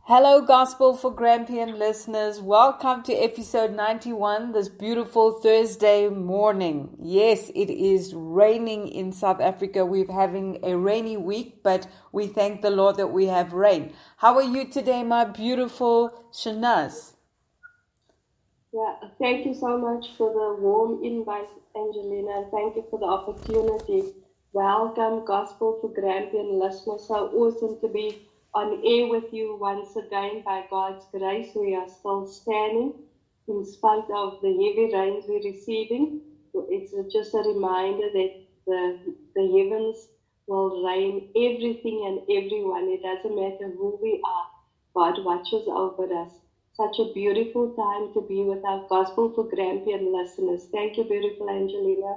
Hello, Gospel for Grampian listeners. Welcome to episode 91 this beautiful Thursday morning. Yes, it is raining in South Africa. We're having a rainy week, but we thank the Lord that we have rain. How are you today, my beautiful Shanaz? Yeah, thank you so much for the warm invite, Angelina, and thank you for the opportunity. Welcome, Gospel for Grampian listeners. So awesome to be on air with you once again. By God's grace, we are still standing in spite of the heavy rains we're receiving. It's just a reminder that the heavens will rain everything and everyone. It doesn't matter who we are. God watches over us. Such a beautiful time to be with our Gospel for Grampian listeners. Thank you, beautiful Angelina.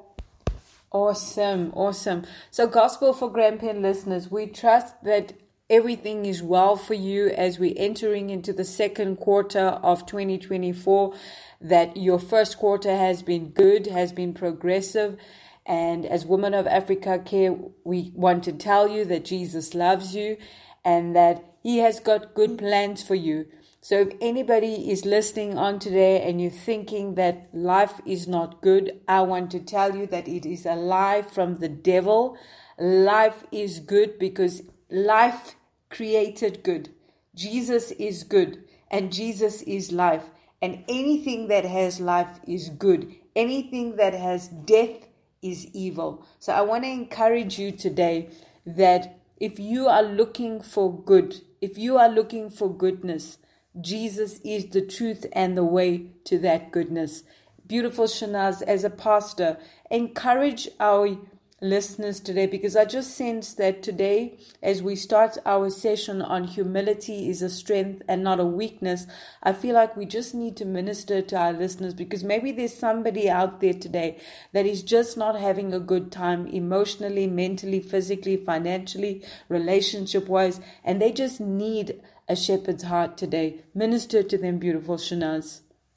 Awesome. So, Gospel for Grampian listeners, we trust that everything is well for you as we're entering into the second quarter of 2024, that your first quarter has been good, has been progressive. And as Women of Africa Care, we want to tell you that Jesus loves you and that He has got good plans for you. So if anybody is listening on today and you're thinking that life is not good, I want to tell you that it is a lie from the devil. Life is good because life created good. Jesus is good and Jesus is life. And anything that has life is good. Anything that has death is evil. So I want to encourage you today that if you are looking for good, if you are looking for goodness, Jesus is the truth and the way to that goodness. Beautiful Shanaz, as a pastor, encourage our listeners today, because I just sense that today, as we start our session on humility is a strength and not a weakness, I feel like we just need to minister to our listeners, because maybe there's somebody out there today that is just not having a good time emotionally, mentally, physically, financially, relationship-wise, and they just need a shepherd's heart today. Minister to them, beautiful Shanaz.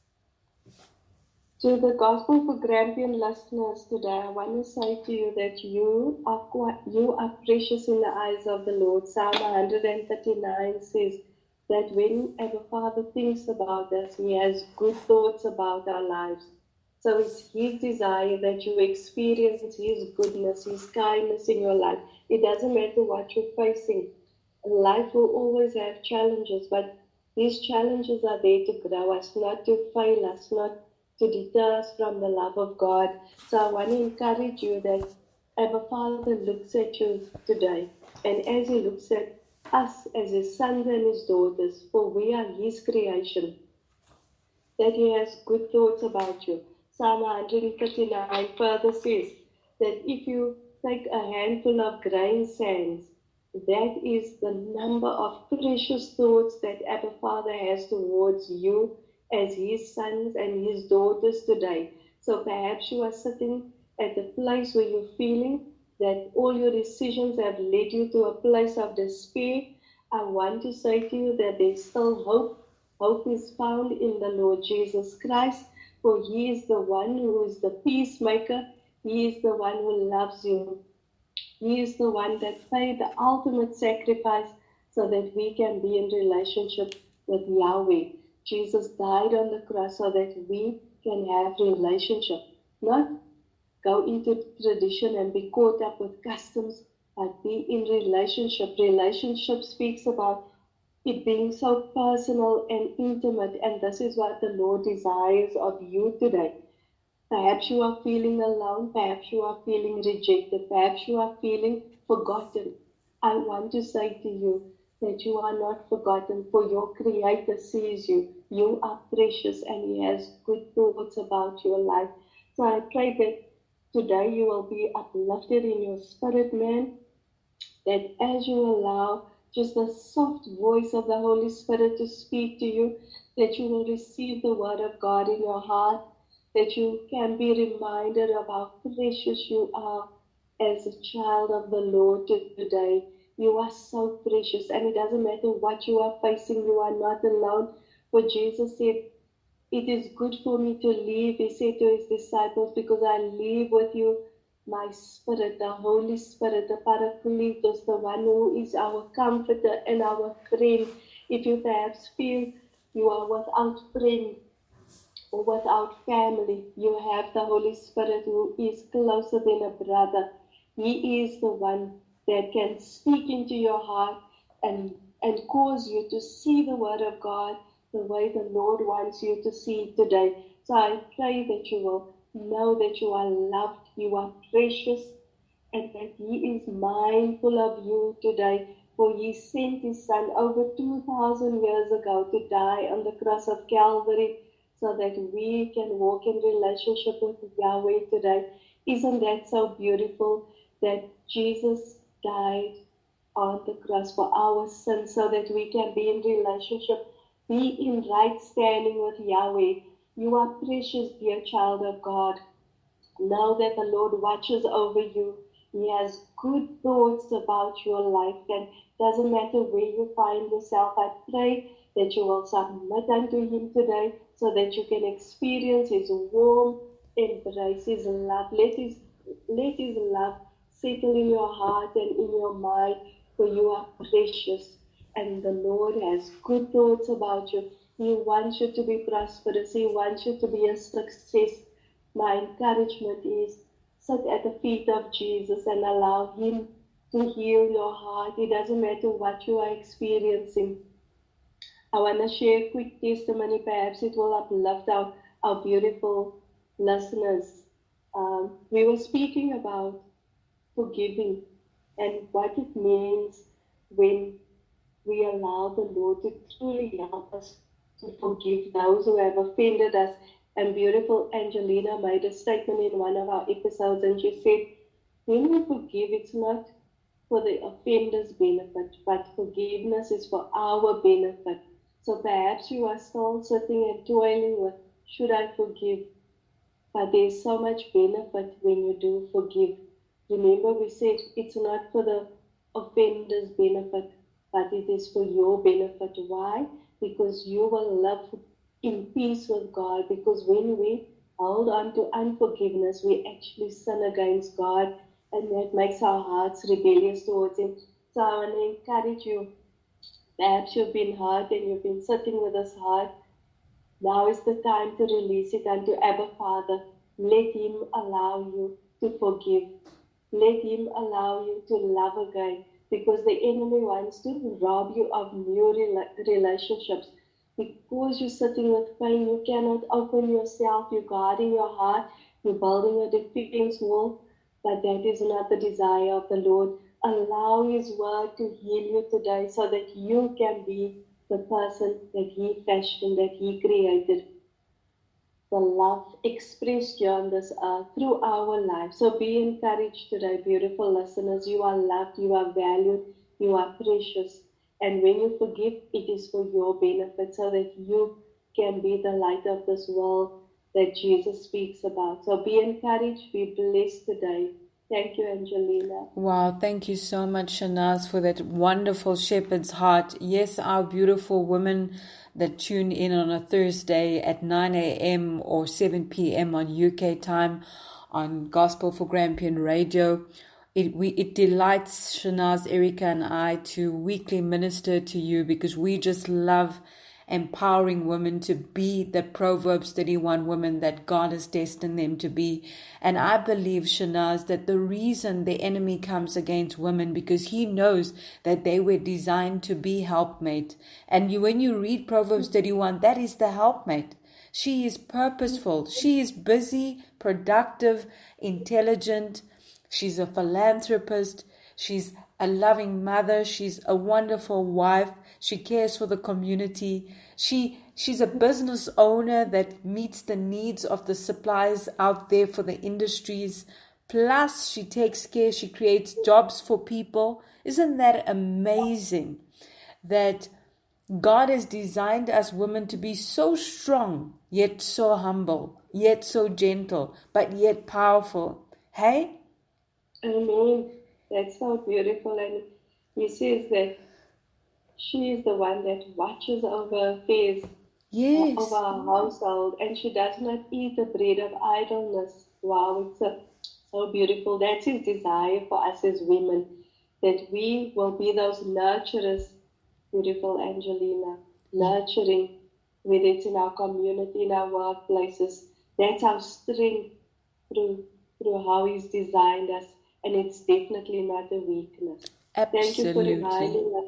To the Gospel for Grampian listeners today, I want to say to you that you are precious in the eyes of the Lord. Psalm 139 says that whenever Father thinks about us, He has good thoughts about our lives. So it's His desire that you experience His goodness, His kindness in your life. It doesn't matter what you're facing. Life will always have challenges, but these challenges are there to grow us, not to fail us, not to deter us from the love of God. So I want to encourage you that Abba Father looks at you today, and as He looks at us as His sons and His daughters, for we are His creation, that He has good thoughts about you. Psalm 139 further says that if you take a handful of grain sands, that is the number of precious thoughts that Abba Father has towards you as His sons and His daughters today. So perhaps you are sitting at a place where you're feeling that all your decisions have led you to a place of despair. I want to say to you that there's still hope. Hope is found in the Lord Jesus Christ, for He is the one who is the peacemaker. He is the one who loves you. He is the one that paid the ultimate sacrifice so that we can be in relationship with Yahweh. Jesus died on the cross so that we can have relationship, not go into tradition and be caught up with customs, but be in relationship. Relationship speaks about it being so personal and intimate, and this is what the Lord desires of you today. Perhaps you are feeling alone, perhaps you are feeling rejected, perhaps you are feeling forgotten. I want to say to you that you are not forgotten, for your Creator sees you. You are precious and He has good thoughts about your life. So I pray that today you will be uplifted in your spirit, man, that as you allow just the soft voice of the Holy Spirit to speak to you, that you will receive the word of God in your heart, that you can be reminded of how precious you are as a child of the Lord today. You are so precious, and it doesn't matter what you are facing, you are not alone. For Jesus said, it is good for me to leave, He said to His disciples, because I leave with you my Spirit, the Holy Spirit, the Paracletos, the one who is our comforter and our friend. If you perhaps feel you are without friends or without family, you have the Holy Spirit who is closer than a brother. He is the one that can speak into your heart and cause you to see the Word of God the way the Lord wants you to see it today. So I pray that you will know that you are loved, you are precious, and that He is mindful of you today. For He sent His Son over 2,000 years ago to die on the cross of Calvary so that we can walk in relationship with Yahweh today. Isn't that so beautiful that Jesus died on the cross for our sins so that we can be in relationship, be in right standing with Yahweh? You are precious, dear child of God. Know that the Lord watches over you. He has good thoughts about your life, and doesn't matter where you find yourself. I pray that you will submit unto Him today so that you can experience His warm embrace, His love. Let His love settle in your heart and in your mind, for you are precious, and the Lord has good thoughts about you. He wants you to be prosperous. He wants you to be a success. My encouragement is sit at the feet of Jesus and allow Him to heal your heart. It doesn't matter what you are experiencing. I want to share a quick testimony. Perhaps it will uplift our beautiful listeners. We were speaking about forgiving and what it means when we allow the Lord to truly help us to forgive those who have offended us. And beautiful Angelina made a statement in one of our episodes, and she said, when we forgive, it's not for the offender's benefit, but forgiveness is for our benefit. So perhaps you are still sitting and toiling with, should I forgive? But there's so much benefit when you do forgive. Remember, we said it's not for the offender's benefit, but it is for your benefit. Why? Because you will live in peace with God. Because when we hold on to unforgiveness, we actually sin against God, and that makes our hearts rebellious towards Him. So I want to encourage you. Perhaps you've been hurt and you've been sitting with this heart. Now is the time to release it unto Abba Father. Let Him allow you to forgive. Let Him allow you to love again, because the enemy wants to rob you of new relationships. Because you're sitting with pain, you cannot open yourself. You're guarding your heart. You're building a defense wall. But that is not the desire of the Lord. Allow His word to heal you today so that you can be the person that He fashioned, that He created. The love expressed here on this earth through our lives. So be encouraged today, beautiful listeners. You are loved, you are valued, you are precious. And when you forgive, it is for your benefit so that you can be the light of this world that Jesus speaks about. So be encouraged, be blessed today. Thank you, Angelina. Wow, thank you so much, Shanaz, for that wonderful shepherd's heart. Yes, our beautiful women that tune in on a Thursday at 9 a.m. or 7 p.m. on UK time on Gospel for Grampian Radio. It delights Shanaz, Erica, and I to weekly minister to you, because we just love empowering women to be the Proverbs 31 women that God has destined them to be. And I believe, Shanaz, that the reason the enemy comes against women, because he knows that they were designed to be helpmate. And when you read Proverbs 31, that is the helpmate. She is purposeful. She is busy, productive, intelligent. She's a philanthropist. She's a loving mother. She's a wonderful wife. She cares for the community. She's a business owner that meets the needs of the suppliers out there for the industries. Plus, she takes care. She creates jobs for people. Isn't that amazing? That God has designed us women to be so strong, yet so humble, yet so gentle, but yet powerful. Hey? Amen. That's so beautiful. And He says that she is the one that watches over affairs, Yes. of our household, and she does not eat the bread of idleness. Wow, it's so beautiful. That's His desire for us as women, that we will be those nurturers beautiful Angelina, nurturing, whether it's in our community, in our workplaces. That's our strength through how He's designed us, and it's definitely not a weakness. Thank you for reminding us.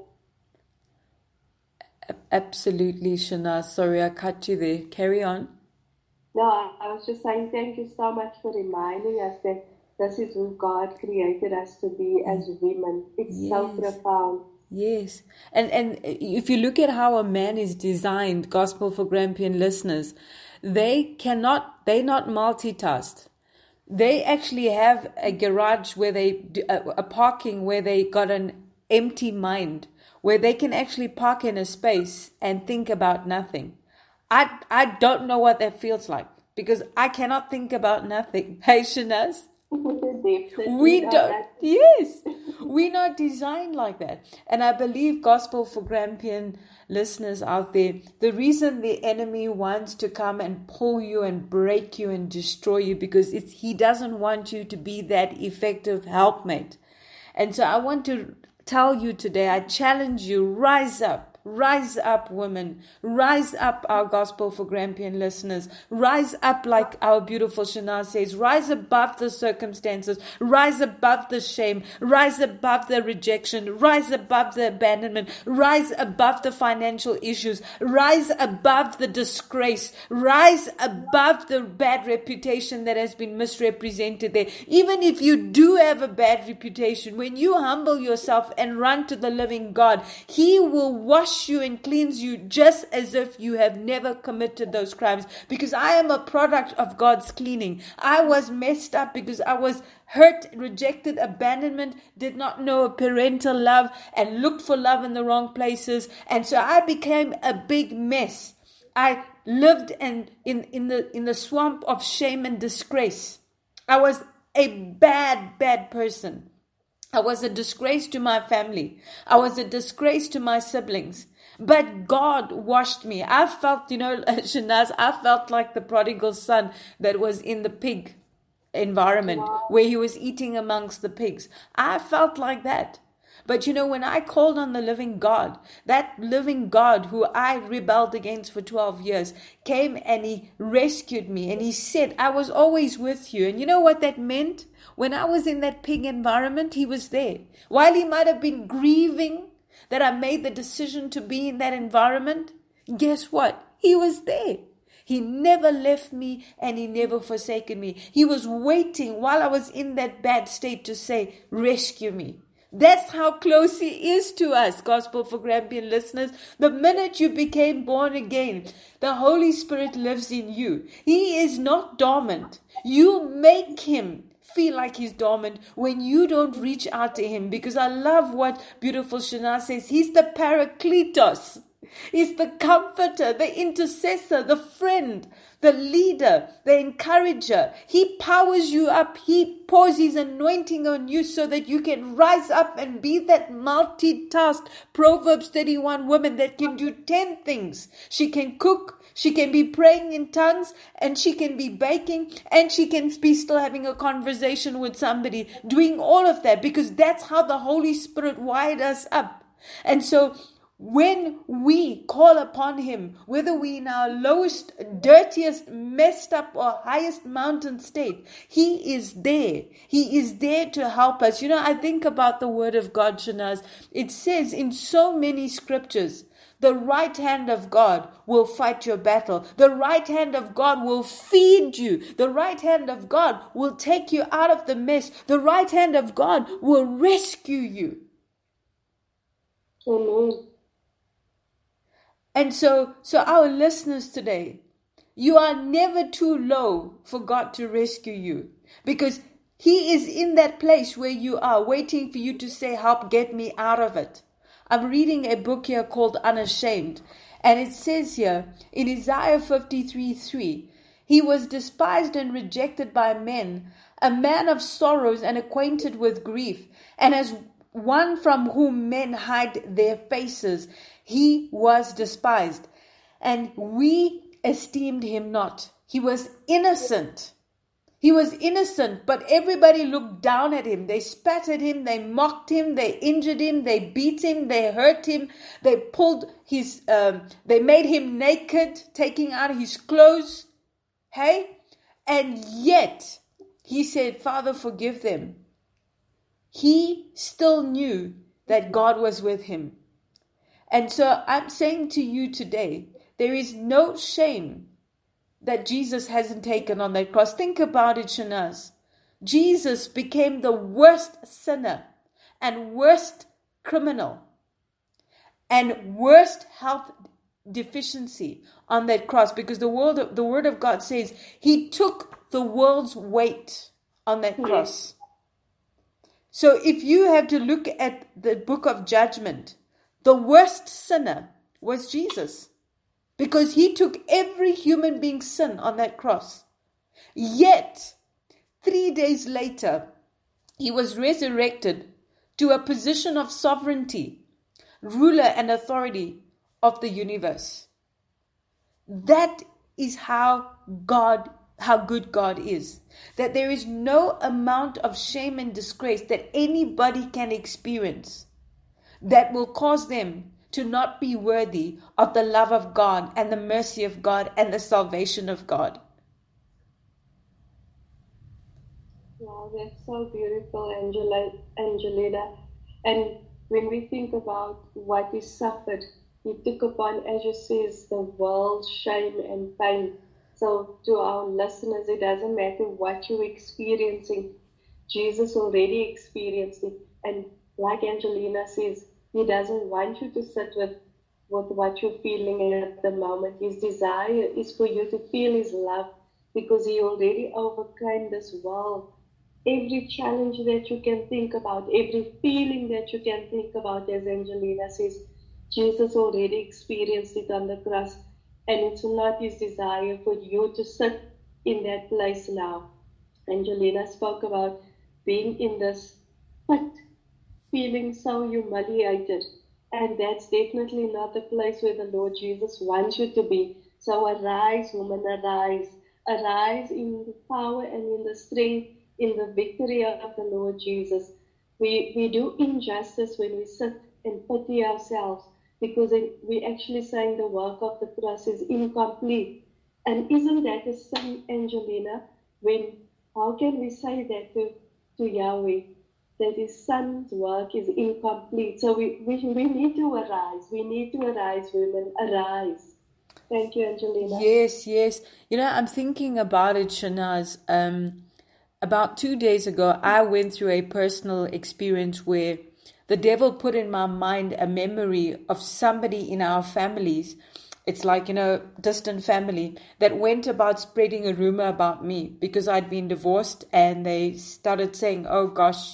Absolutely, Shanaz. Sorry, I cut you there. Carry on. No, I was just saying thank you so much for reminding us that this is who God created us to be as women. It's so profound. Yes. And if you look at how a man is designed, Gospel for Grampian listeners, they're not multitasked. They actually have a garage where a parking where they got an empty mind, where they can actually park in a space and think about nothing. I don't know what that feels like, because I cannot think about nothing. Hey, Shanaz? We're not designed like that. And I believe, Gospel for Grampian listeners out there, the reason the enemy wants to come and pull you and break you and destroy you, because he doesn't want you to be that effective helpmate. And so I want to tell you today, I challenge you, rise up, women, rise up, our Gospel for Grampian listeners, rise up like our beautiful Shanaz says, rise above the circumstances, rise above the shame, rise above the rejection, rise above the abandonment, rise above the financial issues, rise above the disgrace, rise above the bad reputation that has been misrepresented there. Even if you do have a bad reputation, when you humble yourself and run to the living God, He will wash you and cleanse you just as if you have never committed those crimes. Because I am a product of God's cleaning. I was messed up because I was hurt, rejected, abandonment, did not know a parental love, and looked for love in the wrong places. And so I became a big mess. I lived in the swamp of shame and disgrace. I was a bad person. I was a disgrace to my family. I was a disgrace to my siblings. But God washed me. I felt, Shanaz, I felt like the prodigal son that was in the pig environment, where he was eating amongst the pigs. I felt like that. But when I called on the living God, that living God who I rebelled against for 12 years, came and He rescued me. And He said, I was always with you. And you know what that meant? When I was in that pig environment, He was there. While He might have been grieving that I made the decision to be in that environment, guess what? He was there. He never left me and He never forsaken me. He was waiting while I was in that bad state to say, rescue me. That's how close He is to us, Gospel for Grampian listeners. The minute you became born again, the Holy Spirit lives in you. He is not dormant. You make Him feel like He's dormant when you don't reach out to Him. Because I love what beautiful Shanaz says. He's the Parakletos. He's the comforter, the intercessor, the friend, the leader, the encourager. He powers you up. He pours His anointing on you so that you can rise up and be that multitask Proverbs 31 woman that can do 10 things. She can cook, she can be praying in tongues, and she can be baking, and she can be still having a conversation with somebody, doing all of that, because that's how the Holy Spirit wired us up. And so when we call upon Him, whether we in our lowest, dirtiest, messed up or highest mountain state, He is there. He is there to help us. I think about the Word of God, Shanaz. It says in so many scriptures, the right hand of God will fight your battle. The right hand of God will feed you. The right hand of God will take you out of the mess. The right hand of God will rescue you. Amen. And so our listeners today, you are never too low for God to rescue you, because He is in that place where you are, waiting for you to say, help, get me out of it. I'm reading a book here called Unashamed, and it says here in Isaiah 53:3, He was despised and rejected by men, a man of sorrows and acquainted with grief, and as one from whom men hide their faces, He was despised, and we esteemed Him not. He was innocent, He was innocent, but everybody looked down at him. They spat at him, they mocked him, they injured him, they beat him, they hurt him, they pulled they made him naked, taking out his clothes. Hey? And yet, he said, Father, forgive them. He still knew that God was with him. And so I'm saying to you today, there is no shame that Jesus hasn't taken on that cross. Think about it, Shanaz. Jesus became the worst sinner and worst criminal and worst health deficiency on that cross, because the word of God says he took the world's weight on that cross. So if you have to look at the book of judgment, the worst sinner was Jesus, because he took every human being's sin on that cross. Yet, 3 days later, he was resurrected to a position of sovereignty, ruler and authority of the universe. That is how good God is. That there is no amount of shame and disgrace that anybody can experience that will cause them to not be worthy of the love of God and the mercy of God and the salvation of God. Wow, that's so beautiful, Angelina. And when we think about what he suffered, he took upon, as you say, the world's shame and pain. So to our listeners, it doesn't matter what you're experiencing. Jesus already experienced it. And like Angelina says, he doesn't want you to sit with what you're feeling at the moment. His desire is for you to feel his love, because he already overcame this world. Every challenge that you can think about, every feeling that you can think about, as Angelina says, Jesus already experienced it on the cross. And it's not his desire for you to sit in that place now. Angelina spoke about being in this pit, feeling so humiliated. And that's definitely not the place where the Lord Jesus wants you to be. So arise, woman, arise. Arise in the power and in the strength, in the victory of the Lord Jesus. We do injustice when we sit and pity ourselves, because we're actually saying the work of the cross is incomplete. And isn't that a sin, Angelina? How can we say that to Yahweh, that his son's work is incomplete? So we need to arise. We need to arise, women. Arise. Thank you, Angelina. Yes. I'm thinking about it, Shanaz. About 2 days ago, I went through a personal experience where the devil put in my mind a memory of somebody in our families. It's like, distant family that went about spreading a rumor about me because I'd been divorced, and they started saying, oh gosh,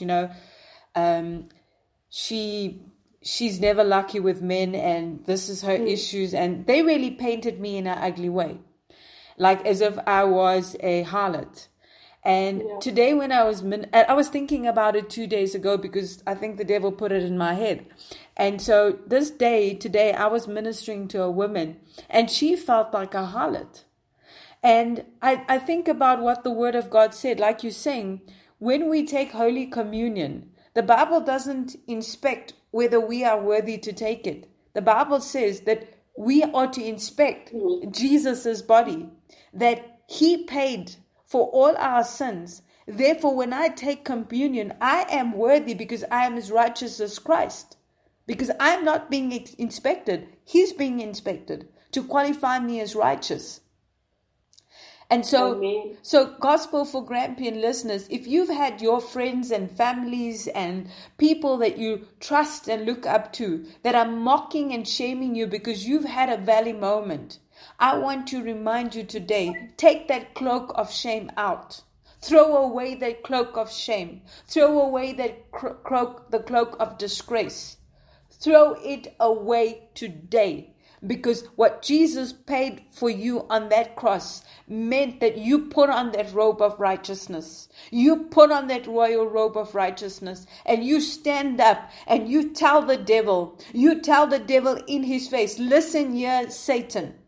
she's never lucky with men, and this is her issues. And they really painted me in an ugly way, like as if I was a harlot. And today when I was thinking about it 2 days ago, because I think the devil put it in my head. And so today I was ministering to a woman, and she felt like a harlot. And I think about what the word of God said, like you're saying, when we take Holy Communion, the Bible doesn't inspect whether we are worthy to take it. The Bible says that we are to inspect Jesus's body, that he paid for all our sins. Therefore, when I take communion, I am worthy because I am as righteous as Christ. Because I'm not being inspected. He's being inspected to qualify me as righteous. And so Gospel for Grampian listeners, if you've had your friends and families and people that you trust and look up to that are mocking and shaming you because you've had a valley moment, I want to remind you today, take that cloak of shame out. Throw away that cloak of shame. Throw away that the cloak of disgrace. Throw it away today, because what Jesus paid for you on that cross meant that you put on that robe of righteousness. You put on that royal robe of righteousness, and you stand up and you tell the devil in his face, listen here, Satan.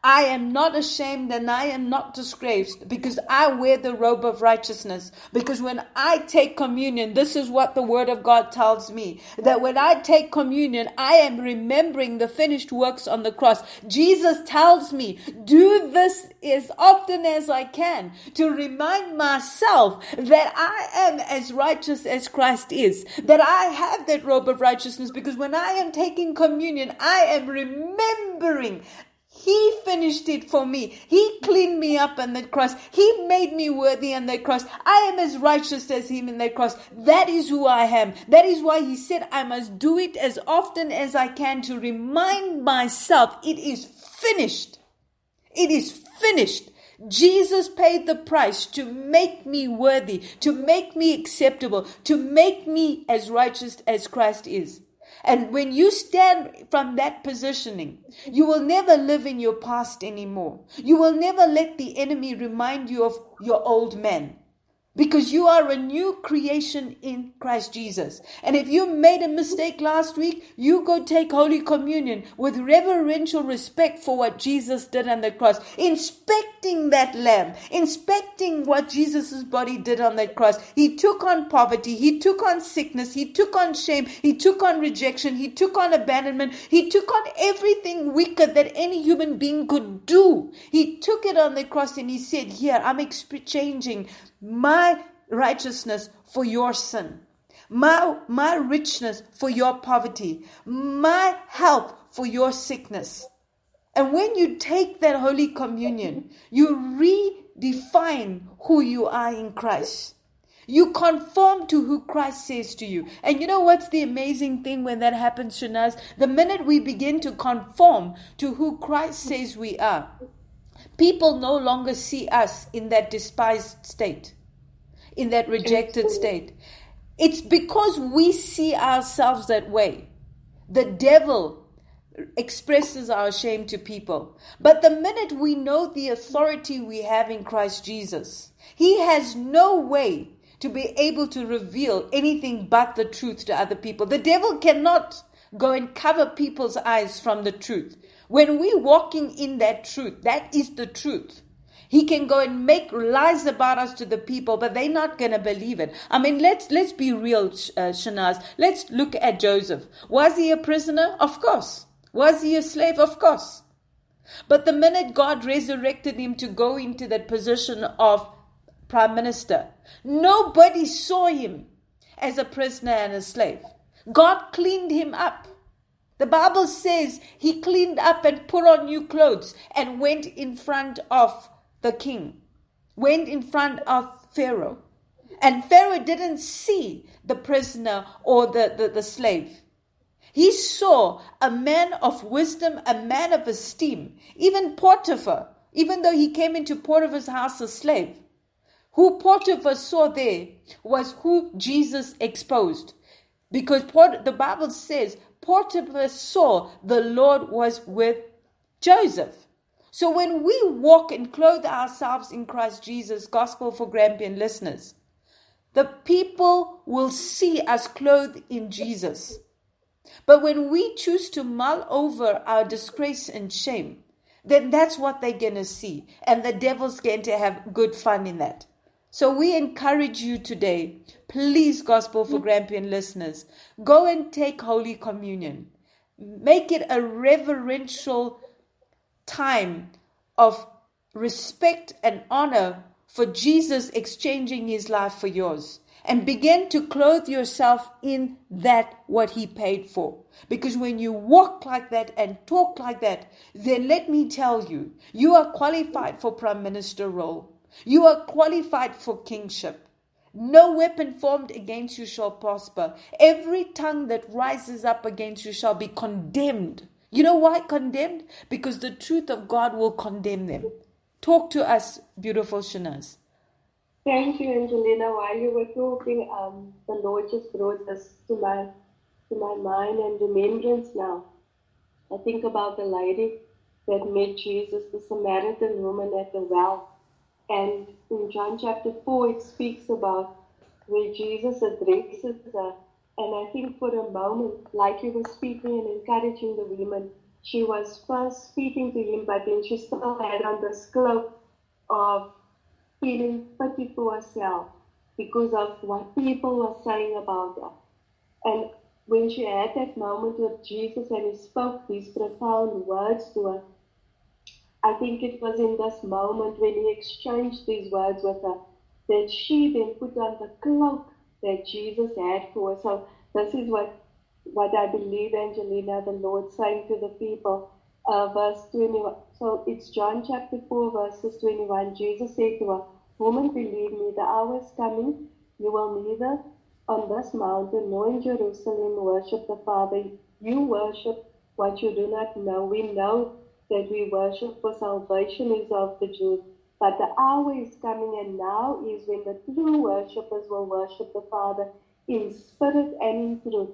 I am not ashamed and I am not disgraced because I wear the robe of righteousness. Because when I take communion, this is what the word of God tells me, that when I take communion, I am remembering the finished works on the cross. Jesus tells me, do this as often as I can to remind myself that I am as righteous as Christ is, that I have that robe of righteousness, because when I am taking communion, I am remembering He finished it for me. He cleaned me up on that cross. He made me worthy on that cross. I am as righteous as Him in that cross. That is who I am. That is why He said I must do it as often as I can to remind myself it is finished. It is finished. Jesus paid the price to make me worthy, to make me acceptable, to make me as righteous as Christ is. And when you stand from that positioning, you will never live in your past anymore. You will never let the enemy remind you of your old man, because you are a new creation in Christ Jesus. And if you made a mistake last week, you go take Holy Communion with reverential respect for what Jesus did on the cross, inspecting that lamb, inspecting what Jesus' body did on that cross. He took on poverty, He took on sickness, He took on shame, He took on rejection, He took on abandonment, He took on everything wicked that any human being could do. He took it on the cross and He said, here, I'm exchanging my righteousness for your sin, my richness for your poverty, my health for your sickness. And when you take that Holy Communion, you redefine who you are in Christ. You conform to who Christ says to you. And you know what's the amazing thing when that happens, Shanaz? The minute we begin to conform to who Christ says we are, people no longer see us in that despised state, in that rejected state. It's because we see ourselves that way. The devil expresses our shame to people. But the minute we know the authority we have in Christ Jesus, He has no way to be able to reveal anything but the truth to other people. The devil cannot go and cover people's eyes from the truth. When we're walking in that truth, that is the truth. He can go and make lies about us to the people, but they're not going to believe it. I mean, let's be real, Shanaz. Let's look at Joseph. Was he a prisoner? Of course. Was he a slave? Of course. But the minute God resurrected him to go into that position of prime minister, nobody saw him as a prisoner and a slave. God cleaned him up. The Bible says He cleaned up and put on new clothes and went in front of the king, went in front of Pharaoh. And Pharaoh didn't see the prisoner or the slave. He saw a man of wisdom, a man of esteem. Even Potiphar, even though he came into Potiphar's house a slave, who Potiphar saw there was who Jesus exposed. Because the Bible says Potiphar saw the Lord was with Joseph. So when we walk and clothe ourselves in Christ Jesus, Gospel for Grampian listeners, the people will see us clothed in Jesus. But when we choose to mull over our disgrace and shame, then that's what they're going to see. And the devil's going to have good fun in that. So we encourage you today, please, Gospel for Grampian listeners, go and take Holy Communion. Make it a reverential time of respect and honor for Jesus exchanging His life for yours. And begin to clothe yourself in that what He paid for. Because when you walk like that and talk like that, then let me tell you, you are qualified for prime minister role. You are qualified for kingship. No weapon formed against you shall prosper. Every tongue that rises up against you shall be condemned. You know why condemned? Because the truth of God will condemn them. Talk to us, beautiful Shanaz. Thank you, Angelina. While you were talking, the Lord just brought this to my mind and remembrance now. I think about the lady that met Jesus, the Samaritan woman at the well. And in John chapter 4, it speaks about where Jesus addresses her. And I think for a moment, like you were speaking and encouraging the women, she was first speaking to him, but then she still had on this cloak of feeling pity for herself because of what people were saying about her. And when she had that moment with Jesus and he spoke these profound words to her, I think it was in this moment when he exchanged these words with her that she then put on the cloak that Jesus had for her. So this is what I believe, Angelina, the Lord saying to the people. Verse 21. So it's John chapter 4, verses 21. Jesus said to her, "Woman, believe me, the hour is coming. You will neither on this mountain nor in Jerusalem worship the Father. You worship what you do not know. We know that we worship for salvation is of the Jews. But the hour is coming, and now is when the true worshippers will worship the Father in spirit and in truth.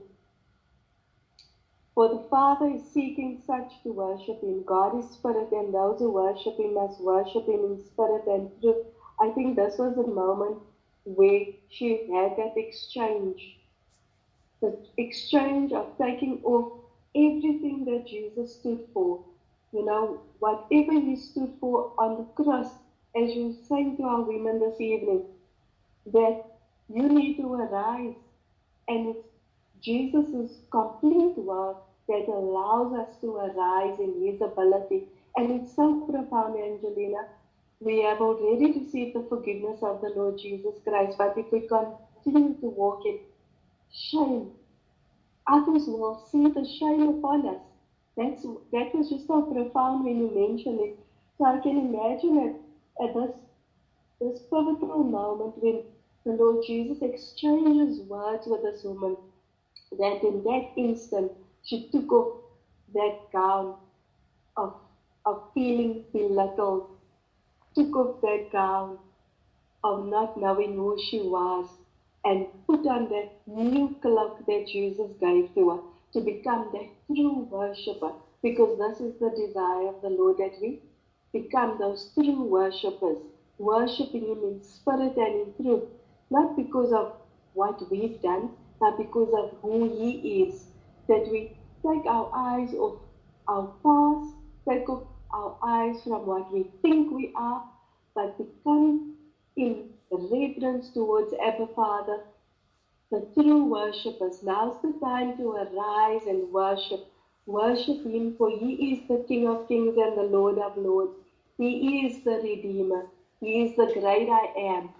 For the Father is seeking such to worship him. God is spirit, and those who worship him must worship him in spirit and truth." I think this was a moment where she had that exchange. The exchange of taking off everything that Jesus stood for. You know, whatever he stood for on the cross, as you saying to our women this evening, that you need to arise. And it's Jesus' complete work that allows us to arise in his ability. And it's so profound, Angelina. We have already received the forgiveness of the Lord Jesus Christ, but if we continue to walk in shame, others will see the shame upon us. That was just so profound when you mentioned it. So I can imagine it at this pivotal moment when the Lord Jesus exchanges words with this woman, that in that instant she took off that gown of feeling belittled, took off that gown of not knowing who she was, and put on that new cloak that Jesus gave to her to become that true worshipper. Because this is the desire of the Lord, that we become those true worshippers, worshiping him in spirit and in truth, not because of what we've done, but because of who he is. That we take our eyes off our past, take off our eyes from what we think we are, but become in reverence towards Abba Father, the true worshippers. Now's the time to arise and worship. Worship him, for he is the King of kings and the Lord of lords. He is the Redeemer. He is the great I am.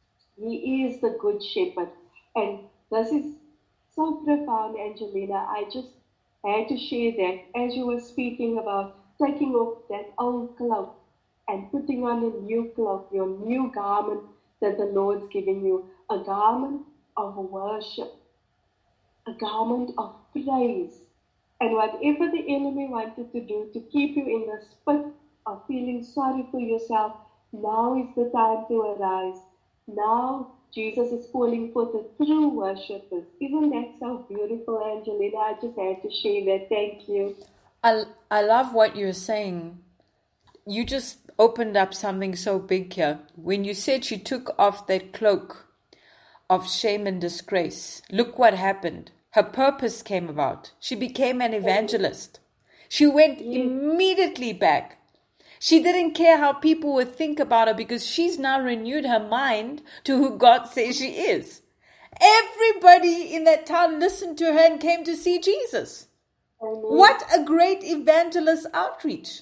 He is the Good Shepherd. And this is so profound, Angelina. I just had to share that as you were speaking about taking off that old cloak and putting on a new cloak, your new garment that the Lord's giving you, a garment of worship, a garment of praise. And whatever the enemy wanted to do to keep you in the pit of feeling sorry for yourself, now is the time to arise. Now Jesus is calling for the true worshippers. Isn't that so beautiful, Angelina? I just had to share that. Thank you. I love what you're saying. You just opened up something so big here. When you said she took off that cloak of shame and disgrace, look what happened. Her purpose came about. She became an evangelist. She went immediately back. She didn't care how people would think about her, because she's now renewed her mind to who God says she is. Everybody in that town listened to her and came to see Jesus. Amen. What a great evangelist outreach.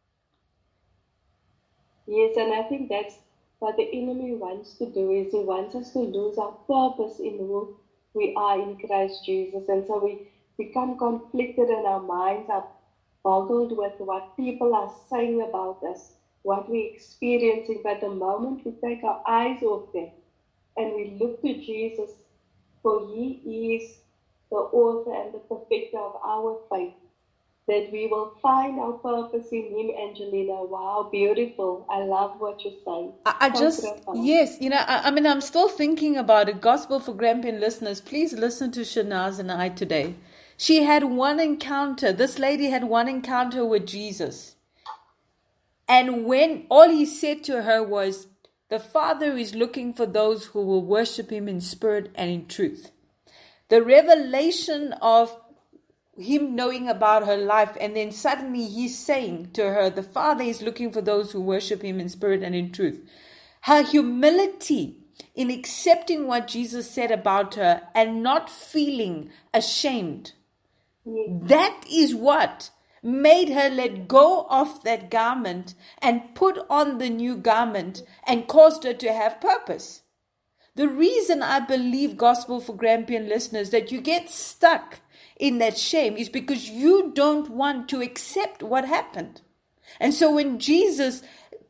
Yes, and I think that's what the enemy wants to do, is he wants us to lose our purpose in who we are in Christ Jesus. And so we become conflicted and our minds are boggled with what people are saying about us, what we're experiencing. But the moment we take our eyes off them and we look to Jesus, for he is the author and the perfecter of our faith, that we will find our purpose in him, Angelina. Wow, beautiful. I love what you're saying. Yes, I'm still thinking about it. Gospel for Grampian listeners, please listen to Shanaz and I today. She had one encounter. This lady had one encounter with Jesus. And when all he said to her was, the Father is looking for those who will worship him in spirit and in truth. The revelation of him knowing about her life, and then suddenly he's saying to her, the Father is looking for those who worship him in spirit and in truth. Her humility in accepting what Jesus said about her and not feeling ashamed. That is what made her let go of that garment and put on the new garment and caused her to have purpose. The reason I believe, Gospel for Grampian listeners, that you get stuck in that shame is because you don't want to accept what happened. And so when Jesus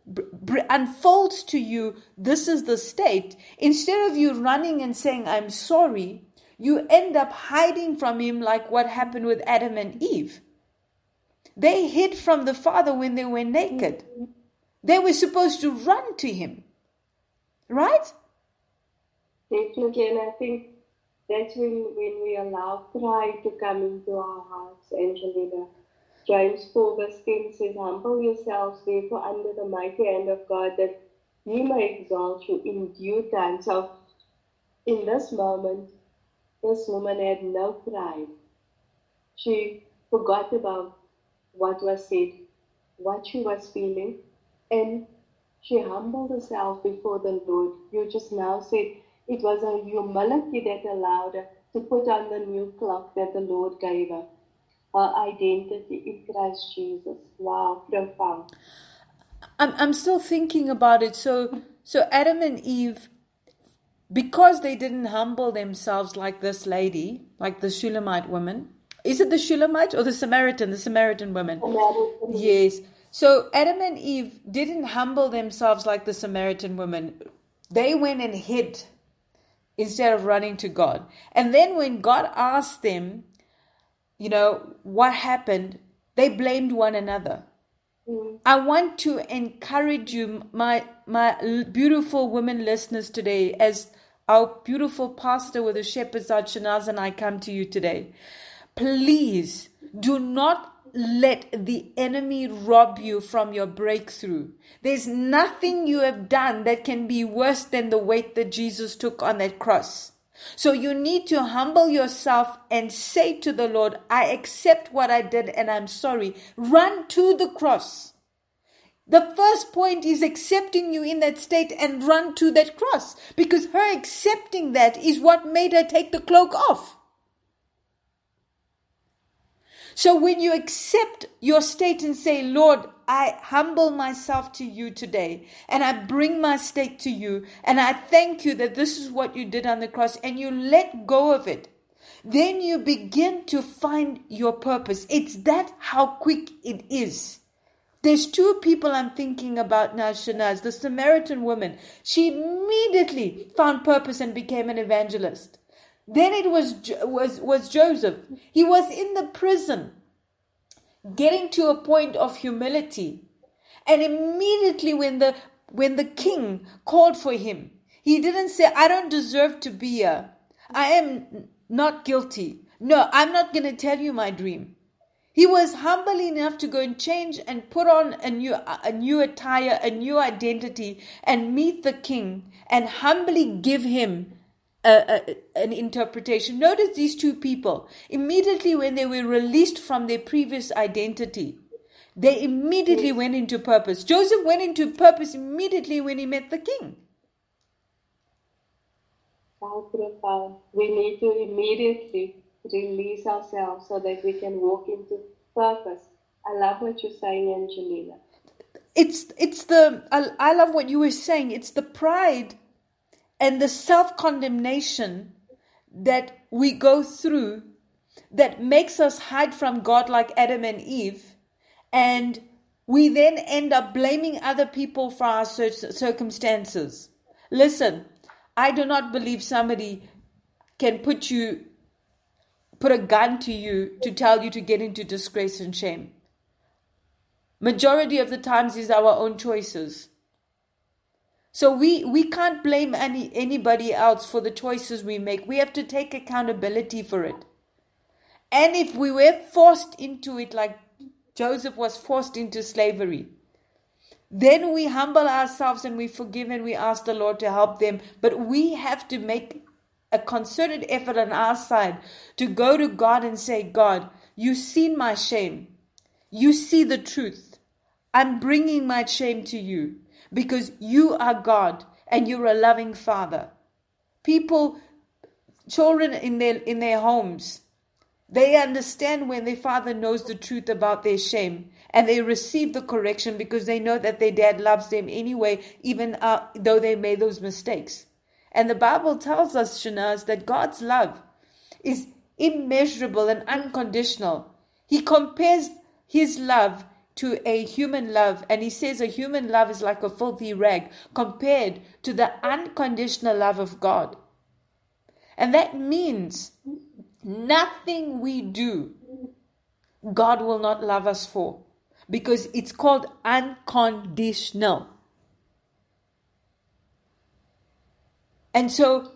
unfolds to you, this is the state, instead of you running and saying, I'm sorry, you end up hiding from him like what happened with Adam and Eve. They hid from the Father when they were naked. They were supposed to run to him. Right? Definitely, and I think that's when we allow pride to come into our hearts, Angelina. James 4 verse 10 says, humble yourselves therefore under the mighty hand of God, that he may exalt you in due time. So in this moment, this woman had no pride. She forgot about what was said, what she was feeling, and she humbled herself before the Lord. You just now said it was her humility that allowed her to put on the new cloth that the Lord gave her. Her identity in Christ Jesus. Wow, profound. I'm still thinking about it. So Adam and Eve, because they didn't humble themselves like this lady, like the Shulamite woman. Is it the Shulamite or the Samaritan? The Samaritan woman. Samaritan. Yes. So Adam and Eve didn't humble themselves like the Samaritan woman. They went and hid instead of running to God. And then when God asked them, what happened, they blamed one another. I want to encourage you, my beautiful women listeners today, as our beautiful pastor with the Shepherd's Heart, Shanaz, and I come to you today. Please do not let the enemy rob you from your breakthrough. There's nothing you have done that can be worse than the weight that Jesus took on that cross. So you need to humble yourself and say to the Lord, I accept what I did and I'm sorry. Run to the cross. The first point is accepting you in that state and run to that cross. Because her accepting that is what made her take the cloak off. So when you accept your state and say, Lord, I humble myself to you today and I bring my state to you and I thank you that this is what you did on the cross, and you let go of it, then you begin to find your purpose. It's that how quick it is. There's two people I'm thinking about now, Shanaz. The Samaritan woman, she immediately found purpose and became an evangelist. Then it was Joseph. He was in the prison, getting to a point of humility. And immediately when the king called for him, he didn't say, I don't deserve to be here. I am not guilty. No, I'm not going to tell you my dream. He was humble enough to go and change and put on a new attire, a new identity, and meet the king and humbly give him an interpretation. Notice these two people, immediately when they were released from their previous identity, they immediately went into purpose. Joseph went into purpose immediately when he met the king. How profound. We need to immediately release ourselves so that we can walk into purpose. I love what you're saying, Angelina. I love what you were saying. It's the pride and the self-condemnation that we go through that makes us hide from God like Adam and Eve. And we then end up blaming other people for our circumstances. Listen, I do not believe somebody can put a gun to you to tell you to get into disgrace and shame. Majority of the times is our own choices. So we can't blame anybody else for the choices we make. We have to take accountability for it. And if we were forced into it like Joseph was forced into slavery, then we humble ourselves and we forgive and we ask the Lord to help them. But we have to make a concerted effort on our side to go to God and say, God, You've seen my shame. You see the truth. I'm bringing my shame to you because you are God and you're a loving Father. Children in their homes, they understand when their father knows the truth about their shame, and they receive the correction because they know that their dad loves them anyway, even though they made those mistakes. And the Bible tells us, Shanaz, that God's love is immeasurable and unconditional. He compares his love to a human love, and he says a human love is like a filthy rag compared to the unconditional love of God. And that means nothing we do, God will not love us for, because it's called unconditional. And so,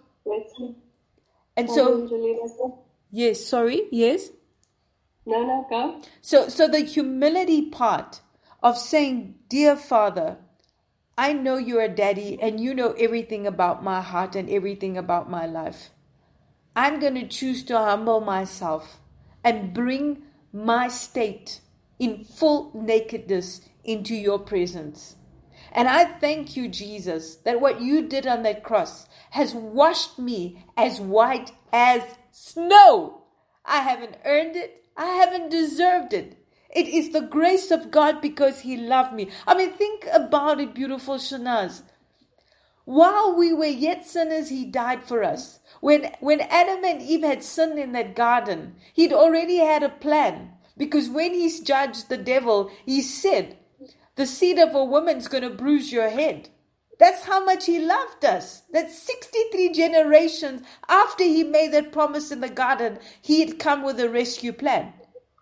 yes, sorry, yes? No, go. So the humility part of saying, dear Father, I know you're a daddy and you know everything about my heart and everything about my life. I'm going to choose to humble myself and bring my state in full nakedness into your presence. And I thank you, Jesus, that what you did on that cross has washed me as white as snow. I haven't earned it. I haven't deserved it. It is the grace of God because he loved me. I mean, think about it, beautiful Shanaz. While we were yet sinners, he died for us. When Adam and Eve had sinned in that garden, he'd already had a plan. Because when he judged the devil, he said, the seed of a woman's going to bruise your head. That's how much he loved us. That 63 generations after he made that promise in the garden, he had come with a rescue plan.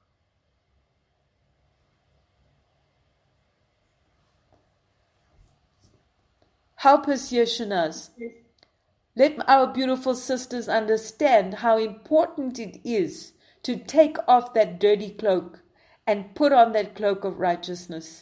Help us here, Shanaz. Let our beautiful sisters understand how important it is to take off that dirty cloak and put on that cloak of righteousness.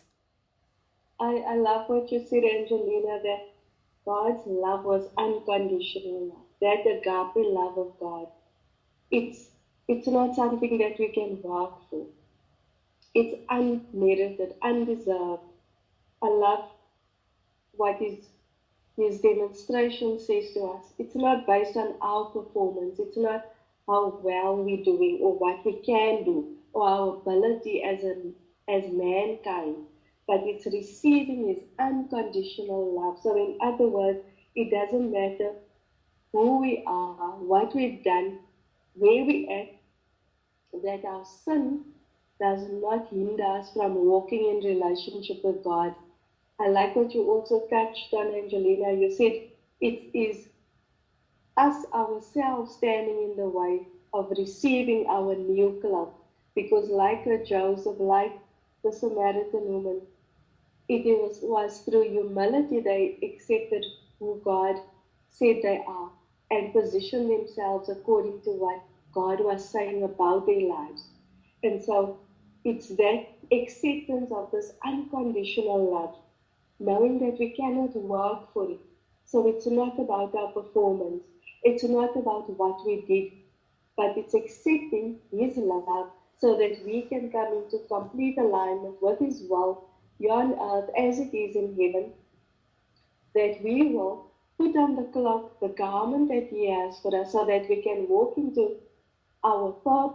I love what you said, Angelina, that God's love was unconditional love. That agape love of God. It's not something that we can work for. It's unmerited, undeserved. I love what his demonstration says to us. It's not based on our performance. It's not how well we're doing or what we can do or our ability as mankind, but it's receiving his unconditional love. So in other words, it doesn't matter who we are, what we've done, where we are, that our sin does not hinder us from walking in relationship with God. I like what you also touched on, Angelina. You said it is us ourselves standing in the way of receiving our new cloak. Because like Joseph, like the Samaritan woman, it was through humility they accepted who God said they are and positioned themselves according to what God was saying about their lives. And so it's that acceptance of this unconditional love, knowing that we cannot work for it. So it's not about our performance. It's not about what we did, but it's accepting his love so that we can come into complete alignment with his will here on earth as it is in heaven, that we will put on the cloak, the garment that he has for us, so that we can walk into our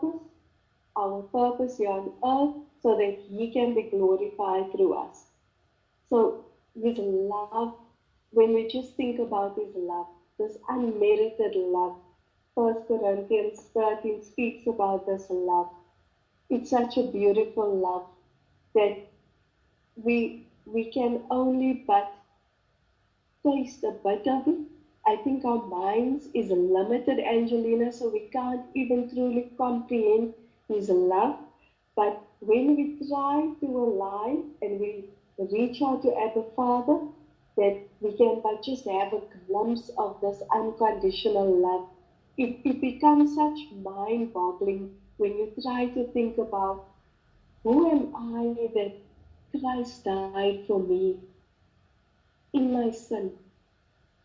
purpose here on earth, so that he can be glorified through us. So his love, when we just think about his love, this unmerited love, 1 Corinthians 13 speaks about this love. It's such a beautiful love that we can only but taste a bit of it. I think our minds is limited, Angelina, so we can't even truly comprehend his love. But when we try to align and we reach out to Abba Father, that we can but just have a glimpse of this unconditional love. It becomes such mind-boggling when you try to think about, who am I that Christ died for me in my sin?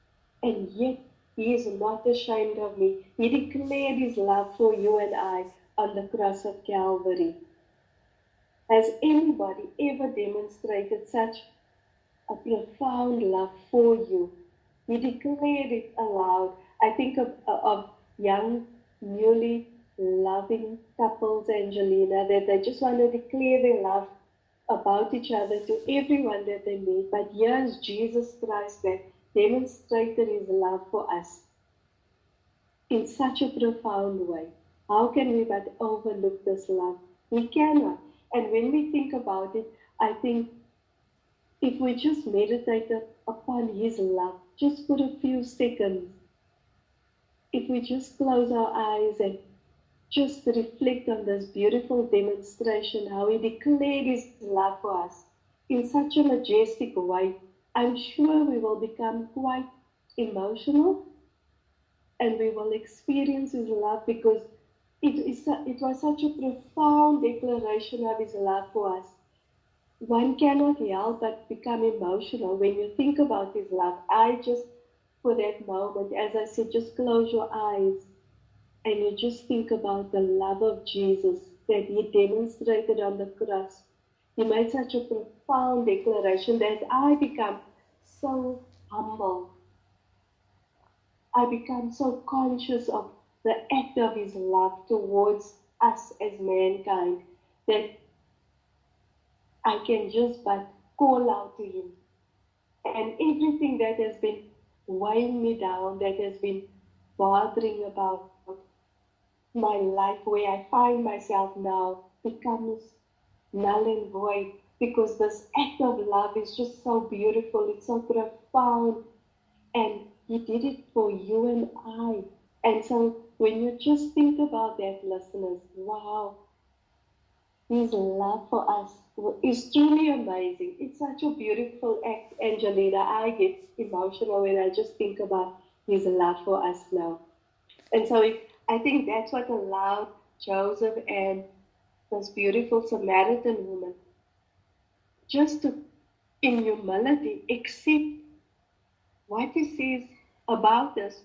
And yet he is not ashamed of me. He declared his love for you and I on the cross of Calvary. Has anybody ever demonstrated such a profound love for you? He declared it aloud. I think of young, newly loving couples, Angelina, that they just want to declare their love about each other to everyone that they meet. But here's Jesus Christ that demonstrated his love for us in such a profound way. How can we but overlook this love? We cannot. And when we think about it, I think if we just meditate upon his love, just for a few seconds, if we just close our eyes and just reflect on this beautiful demonstration, how he declared his love for us in such a majestic way, I'm sure we will become quite emotional and we will experience his love because it was such a profound declaration of his love for us. One cannot help but become emotional when you think about his love. I just, for that moment, as I said, just close your eyes and you just think about the love of Jesus that he demonstrated on the cross. He made such a profound declaration that I become so humble. I become so conscious of the act of his love towards us as mankind that I can just but call out to him. And everything that has been weighing me down, that has been bothering about my life, where I find myself now, becomes null and void because this act of love is just so beautiful, it's so profound, and he did it for you and I. And so when you just think about that, listeners, wow, his love for us is truly amazing. It's such a beautiful act, Angelina. I get emotional when I just think about his love for us now. And so I think that's what allowed Joseph and this beautiful Samaritan woman just to, in humility, accept what he says about us,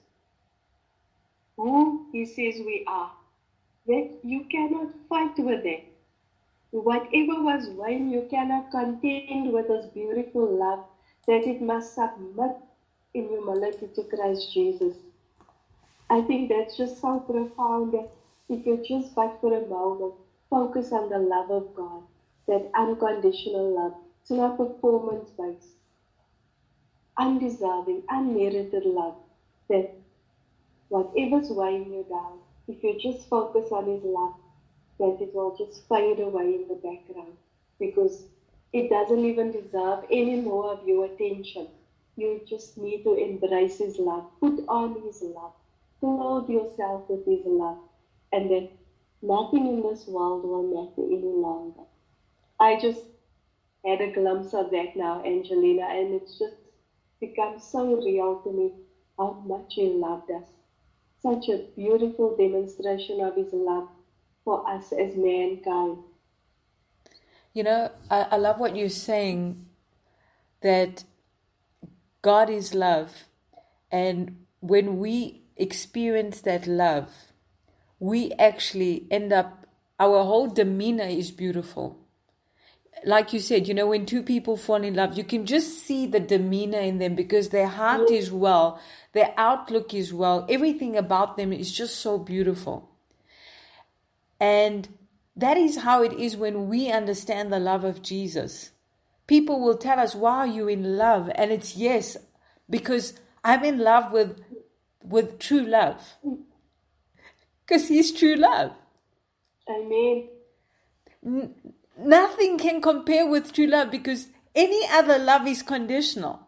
who he says we are, that you cannot fight with it. Whatever was vain, you cannot contend with this beautiful love, that it must submit in humility to Christ Jesus. I think that's just so profound that if you just but for a moment focus on the love of God, that unconditional love, it's not performance-based, undeserving, unmerited love, that whatever's weighing you down, if you just focus on his love, that it will just fade away in the background because it doesn't even deserve any more of your attention. You just need to embrace his love, put on his love, clothe yourself with his love, and then nothing in this world will matter any longer. I just had a glimpse of that now, Angelina, and it's just become so real to me how much he loved us. Such a beautiful demonstration of his love for us as mankind. You know, I love what you're saying, that God is love. And when we experience that love, we actually end up, our whole demeanor is beautiful. Like you said, you know, when two people fall in love, you can just see the demeanor in them because their heart is well, their outlook is well, everything about them is just so beautiful. And that is how it is when we understand the love of Jesus. People will tell us, why are you in love? And it's yes, because I'm in love with true love. Because he's true love. Amen. Nothing can compare with true love because any other love is conditional.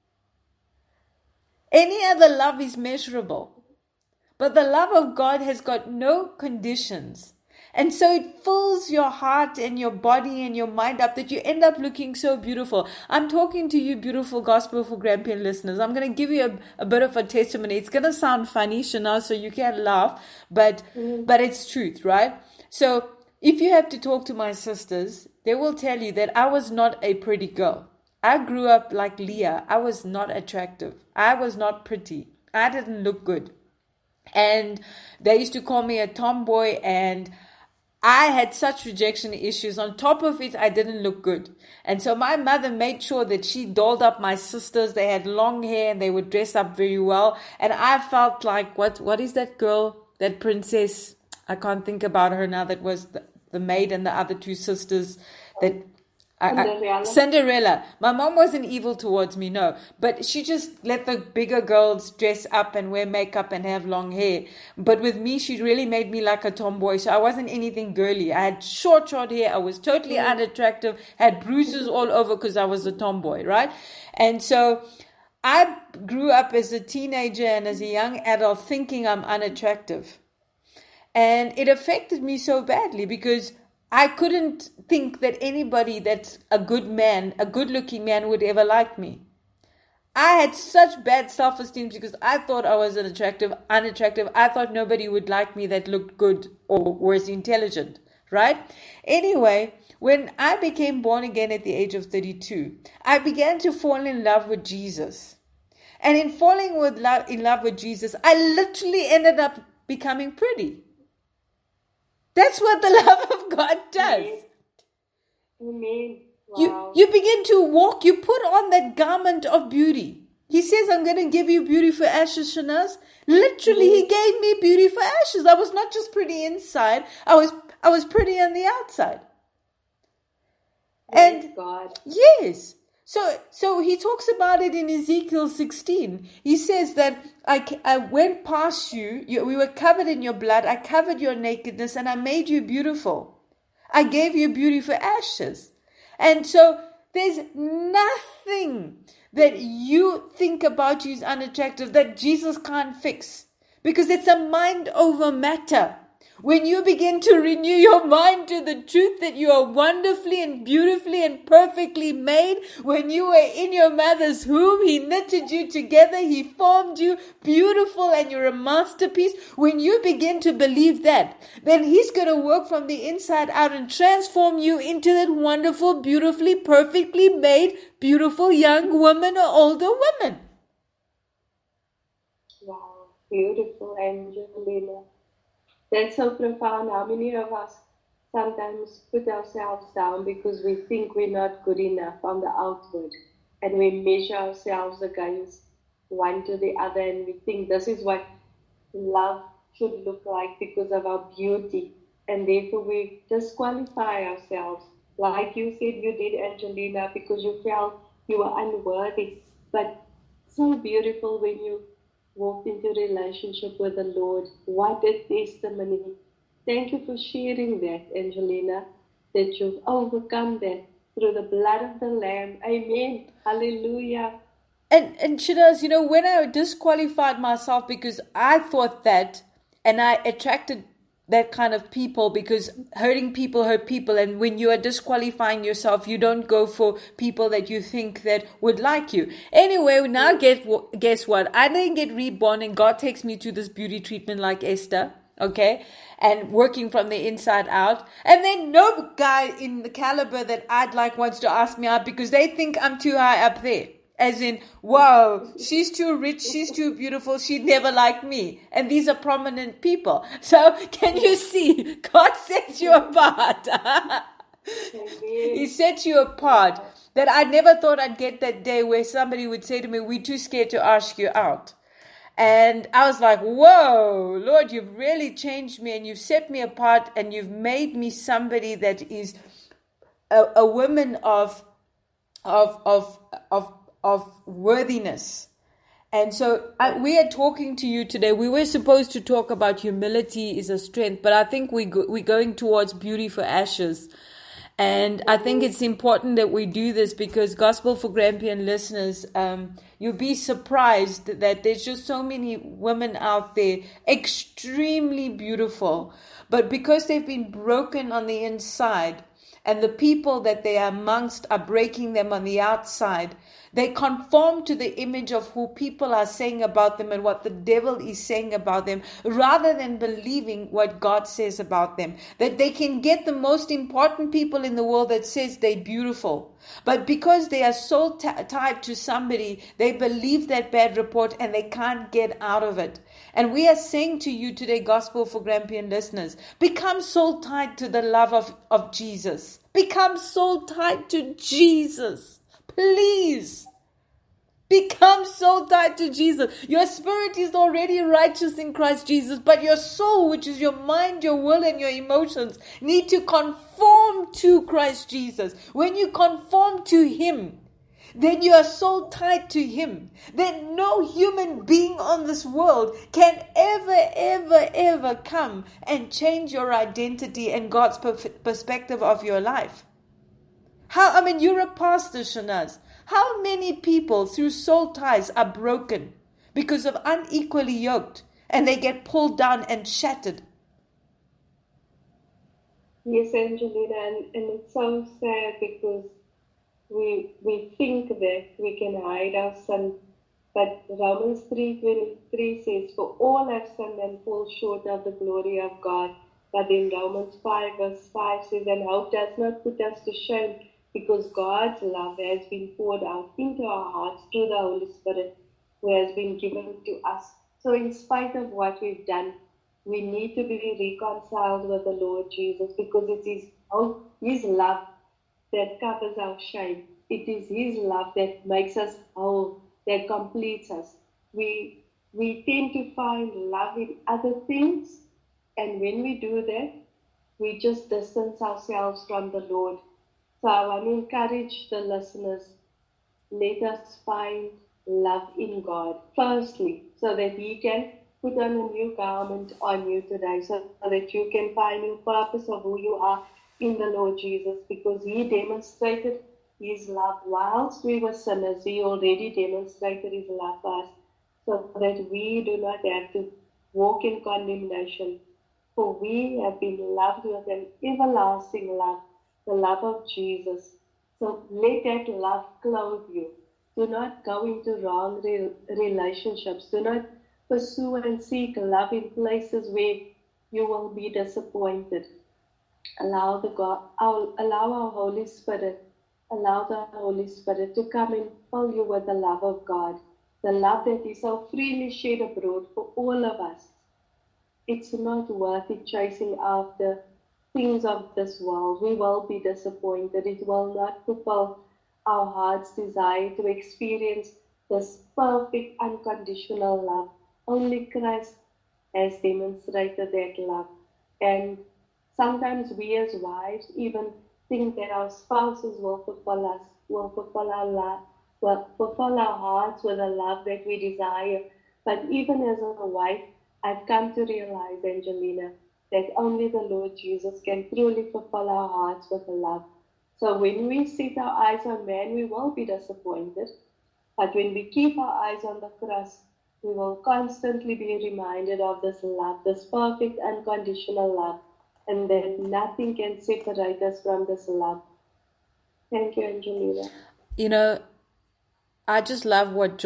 Any other love is measurable. But the love of God has got no conditions. And so it fills your heart and your body and your mind up that you end up looking so beautiful. I'm talking to you, beautiful Gospel for Grampian listeners. I'm going to give you a bit of a testimony. It's going to sound funny, Chanel, so you can laugh, but it's truth, right? So if you have to talk to my sisters, they will tell you that I was not a pretty girl. I grew up like Leah. I was not attractive. I was not pretty. I didn't look good. And they used to call me a tomboy, and I had such rejection issues. On top of it, I didn't look good. And so my mother made sure that she dolled up my sisters. They had long hair and they would dress up very well. And I felt like, what is that girl, that princess? I can't think about her now. That was the maid and the other two sisters that... Cinderella. My mom wasn't evil towards me, no. But she just let the bigger girls dress up and wear makeup and have long hair. But with me, she really made me like a tomboy. So I wasn't anything girly. I had short hair. I was totally unattractive. Had bruises all over because I was a tomboy, right? And so I grew up as a teenager and as a young adult thinking I'm unattractive. And it affected me so badly because I couldn't think that anybody that's a good man, a good-looking man, would ever like me. I had such bad self-esteem because I thought I was unattractive. I thought nobody would like me that looked good or was intelligent, right? Anyway, when I became born again at the age of 32, I began to fall in love with Jesus. And in falling in love with Jesus, I literally ended up becoming pretty. That's what the love of God does. Amen. Wow. You begin to walk, you put on that garment of beauty. He says, I'm going to give you beauty for ashes, Shanaz. Literally, He gave me beauty for ashes. I was not just pretty inside, I was pretty on the outside. And God. Yes. So he talks about it in Ezekiel 16. He says that I went past you, we were covered in your blood, I covered your nakedness, and I made you beautiful. I gave you beauty for ashes. And so there's nothing that you think about you is unattractive that Jesus can't fix. Because it's a mind over matter. When you begin to renew your mind to the truth that you are wonderfully and beautifully and perfectly made, when you were in your mother's womb, He knitted you together, He formed you beautiful and you're a masterpiece. When you begin to believe that, then He's going to work from the inside out and transform you into that wonderful, beautifully, perfectly made, beautiful young woman or older woman. Wow, beautiful, Angelina. That's so profound. How many of us sometimes put ourselves down because we think we're not good enough on the outward, and we measure ourselves against one to the other, and we think this is what love should look like because of our beauty, and therefore we disqualify ourselves. Like you said you did, Angelina, because you felt you were unworthy. But so beautiful when you walked into a relationship with the Lord. What a testimony. Thank you for sharing that, Angelina, that you've overcome that through the blood of the Lamb. Amen. Hallelujah. And Shanaz, when I disqualified myself because I thought that, and I attracted that kind of people because hurting people hurt people, and when you are disqualifying yourself, you don't go for people that you think that would like you. Anyway, now guess what? I didn't get reborn, and God takes me to this beauty treatment like Esther, okay, and working from the inside out, and then no guy in the caliber that I'd like wants to ask me out because they think I'm too high up there. As in, wow, she's too rich, she's too beautiful, she'd never like me. And these are prominent people. So can you see? God sets you apart. He sets you apart. That I never thought I'd get that day where somebody would say to me, we're too scared to ask you out. And I was like, whoa, Lord, you've really changed me and you've set me apart and you've made me somebody that is a woman of worthiness. And so we are talking to you today. We were supposed to talk about humility is a strength, but I think we're going towards beauty for ashes. And I think it's important that we do this because Gospel for Grampian listeners, you'll be surprised that there's just so many women out there, extremely beautiful, but because they've been broken on the inside, and the people that they are amongst are breaking them on the outside, they conform to the image of who people are saying about them and what the devil is saying about them, rather than believing what God says about them. That they can get the most important people in the world that says they're beautiful. But because they are so tied to somebody, they believe that bad report and they can't get out of it. And we are saying to you today, Gospel for Grampian listeners, become soul tied to the love of Jesus. Become soul tied to Jesus. Please. Become soul tied to Jesus. Your spirit is already righteous in Christ Jesus, but your soul, which is your mind, your will, and your emotions, need to conform to Christ Jesus. When you conform to Him, then you are so tied to Him that no human being on this world can ever come and change your identity and God's perspective of your life. You're a pastor, Shanaz. How many people through soul ties are broken because of unequally yoked and they get pulled down and shattered? Yes, Angelina, and it's so sad because we think that we can hide our sin, but Romans 3:23 says, "For all have sinned and fall short of the glory of God." But then Romans 5:5 says, "And hope does not put us to shame, because God's love has been poured out into our hearts through the Holy Spirit who has been given to us." So in spite of what we've done, we need to be reconciled with the Lord Jesus, because it is His love that covers our shame. It is His love that makes us whole, that completes us. We tend to find love in other things, and when we do that, we just distance ourselves from the Lord. So I want to encourage the listeners, let us find love in God, firstly, so that He can put on a new garment on you today, so that you can find your purpose of who you are in the Lord Jesus, because He demonstrated His love whilst we were sinners. He already demonstrated His love for us, so that we do not have to walk in condemnation, for we have been loved with an everlasting love, the love of Jesus. So let that love clothe you. Do not go into wrong relationships. Do not pursue and seek love in places where you will be disappointed. Allow our Holy Spirit, allow the Holy Spirit to come and fill you with the love of God, the love that is so freely shed abroad for all of us. It's not worth it chasing after things of this world. We will be disappointed. It will not fulfill our heart's desire to experience this perfect, unconditional love. Only Christ has demonstrated that love. And sometimes we as wives even think that our spouses will fulfill us, will fulfill our love, will fulfill our hearts with the love that we desire. But even as a wife, I've come to realize, Angelina, that only the Lord Jesus can truly fulfill our hearts with love. So when we set our eyes on man, we will be disappointed. But when we keep our eyes on the cross, we will constantly be reminded of this love, this perfect, unconditional love, and that nothing can separate us from this love. Thank you, Angelina. I just love what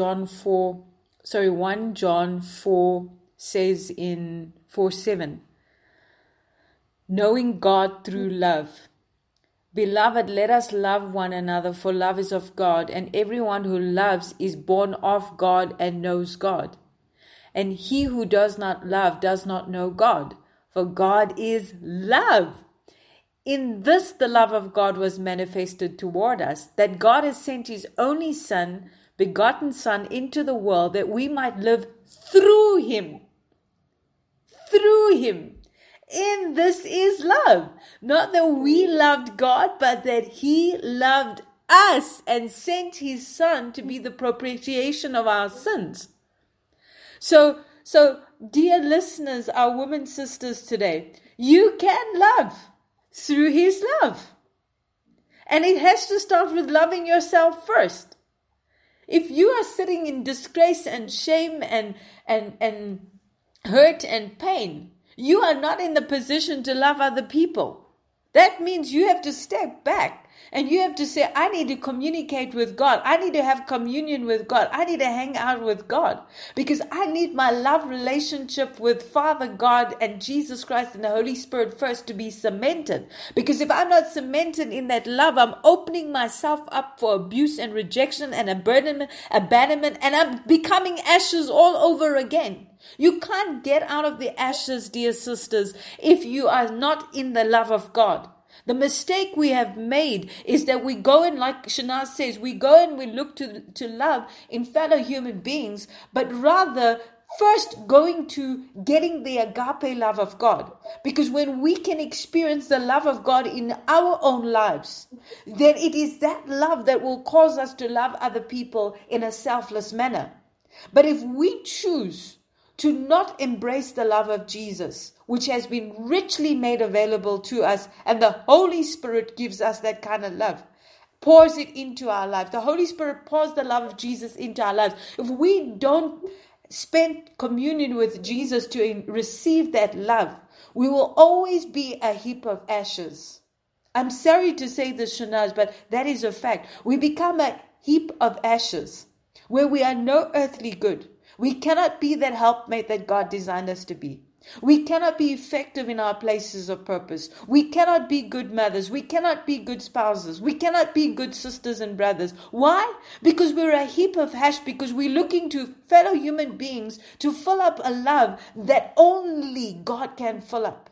1 John 4 says in 4:7. Knowing God through love. Beloved, let us love one another, for love is of God, and everyone who loves is born of God and knows God. And he who does not love does not know God, for God is love. In this the love of God was manifested toward us, that God has sent His only Son, begotten Son, into the world, that we might live through Him. Through Him. In this is love. Not that we loved God, but that He loved us and sent His Son to be the propitiation of our sins. So dear listeners, our women sisters today, you can love through His love. And it has to start with loving yourself first. If you are sitting in disgrace and shame and hurt and pain, you are not in the position to love other people. That means you have to step back And you have to say, I need to communicate with God. I need to have communion with God. I need to hang out with God because I need my love relationship with Father God and Jesus Christ and the Holy Spirit first to be cemented. Because if I'm not cemented in that love, I'm opening myself up for abuse and rejection and abandonment, and I'm becoming ashes all over again. You can't get out of the ashes, dear sisters, if you are not in the love of God. The mistake we have made is that we go and, like Shanaz says, we go and we look to love in fellow human beings, but rather first going to getting the agape love of God. Because when we can experience the love of God in our own lives, then it is that love that will cause us to love other people in a selfless manner. But if we choose to not embrace the love of Jesus, which has been richly made available to us, and the Holy Spirit gives us that kind of love, pours it into our life. The Holy Spirit pours the love of Jesus into our lives. If we don't spend communion with Jesus to receive that love, we will always be a heap of ashes. I'm sorry to say this, Shanaz, but that is a fact. We become a heap of ashes where we are no earthly good. We cannot be that helpmate that God designed us to be. We cannot be effective in our places of purpose. We cannot be good mothers. We cannot be good spouses. We cannot be good sisters and brothers. Why? Because we're a heap of ash, because we're looking to fellow human beings to fill up a love that only God can fill up.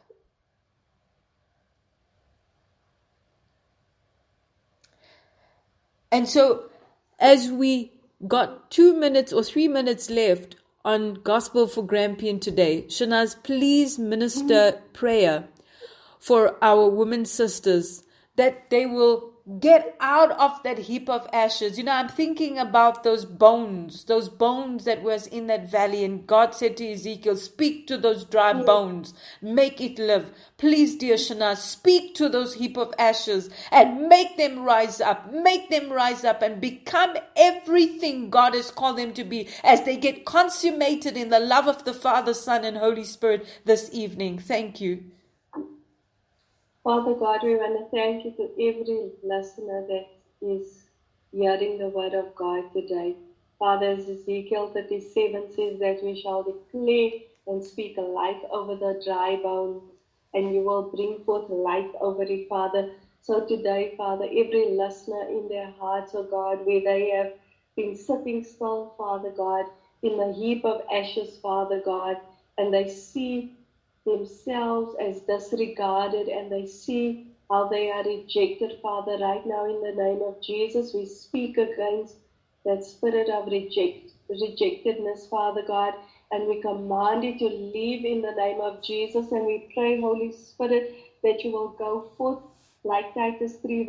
And so, as we got 2 minutes or 3 minutes left on Gospel for Grampian today, Shanaz, please minister prayer for our women sisters that they will get out of that heap of ashes. You know, I'm thinking about those bones that was in that valley, and God said to Ezekiel, speak to those dry bones, make it live. Please, dear Shanaz, speak to those heap of ashes and make them rise up and become everything God has called them to be as they get consummated in the love of the Father, Son, and Holy Spirit this evening. Thank you. Father God, we want to thank you to every listener that is hearing the word of God today. Father, as Ezekiel 37 says that we shall declare and speak life over the dry bones, and you will bring forth life over it, Father. So today, Father, every listener in their hearts, oh God, where they have been sitting still, Father God, in a heap of ashes, Father God, and they see themselves as disregarded, and they see how they are rejected, Father. Right now, in the name of Jesus, we speak against that spirit of rejectedness, Father God, and we command it to leave in the name of Jesus, and we pray, Holy Spirit, that you will go forth, like Titus 3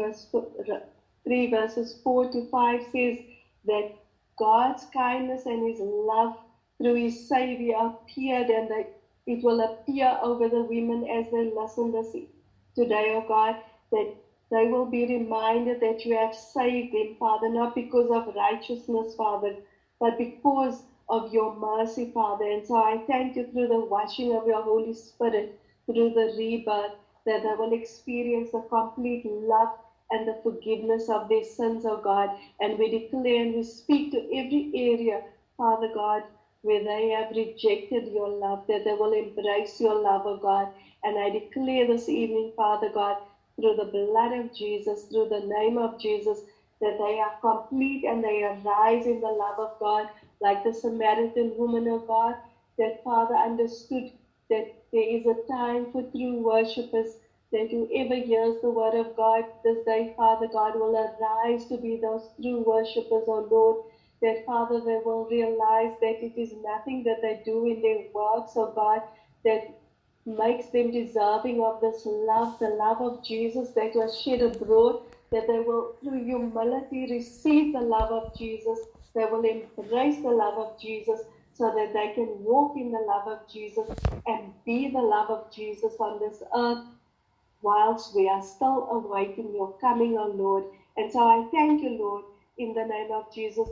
verses 4 to 5 says, that God's kindness and his love through his Savior appeared, and that it will appear over the women as they listen this today, oh God, that they will be reminded that you have saved them, Father, not because of righteousness, Father, but because of your mercy, Father. And so I thank you through the washing of your Holy Spirit, through the rebirth, that they will experience the complete love and the forgiveness of their sins, oh God. And we declare and we speak to every area, Father God, where they have rejected your love, that they will embrace your love, oh God. And I declare this evening, Father God, through the blood of Jesus, through the name of Jesus, that they are complete and they arise in the love of God, like the Samaritan woman, oh God, that Father understood that there is a time for true worshippers, that whoever hears the word of God this day, Father God, will arise to be those true worshippers, oh Lord, that, Father, they will realize that it is nothing that they do in their works, oh God, that makes them deserving of this love, the love of Jesus that was shed abroad, that they will, through humility, receive the love of Jesus. They will embrace the love of Jesus so that they can walk in the love of Jesus and be the love of Jesus on this earth whilst we are still awaiting your coming, O Lord. And so I thank you, Lord, in the name of Jesus.